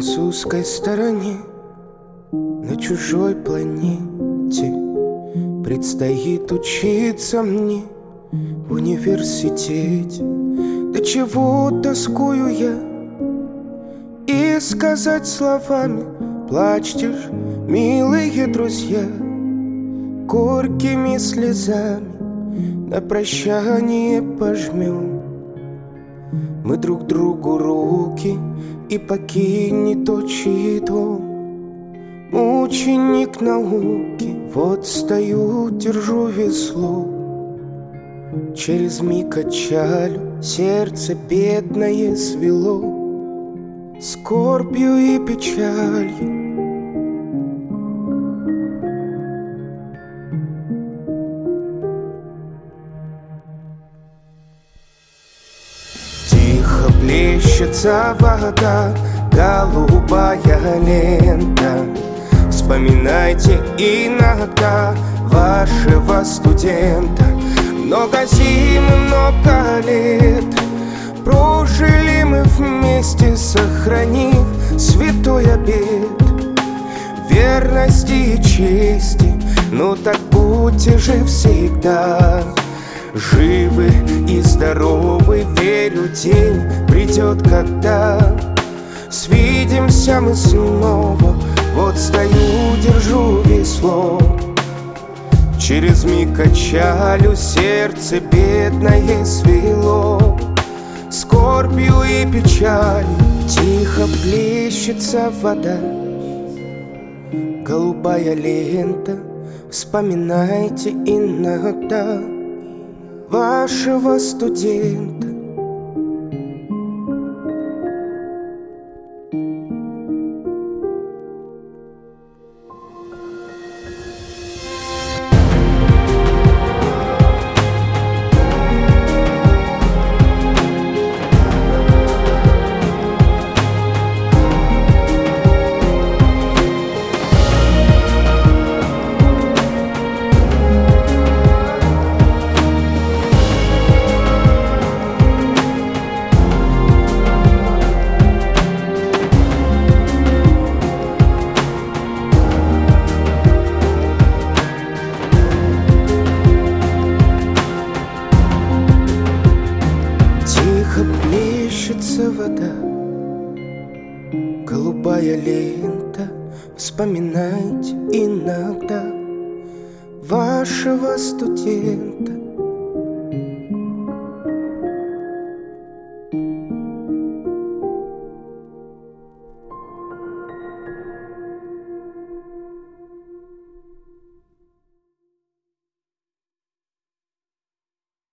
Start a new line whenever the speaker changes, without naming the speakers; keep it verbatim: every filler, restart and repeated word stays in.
французской стороне, на чужой планете предстоит учиться мне в университете. До чего тоскую я, и сказать словами плачьте ж, милые друзья, горькими слезами на прощание пожмем мы друг другу руки, и покинет отчий дом. Ученик науки, вот стою, держу весло. Через миг отчалю, сердце бедное свело скорбью и печалью. Тихо плещется вода, голубая лента. Вспоминайте иногда вашего студента. Много зим и много лет прожили мы вместе, сохранив святой обет верности и чести. Ну так будьте же всегда живы и здоровы. Верю, день придет, когда свидимся мы снова. Вот стою, держу весло. Через миг отчалю, сердце бедное свело скорбью и печалью. Тихо плещется вода, голубая лента. Вспоминайте иногда вашего студента. Тихо плещется вода, голубая лента. Вспоминайте иногда вашего студента.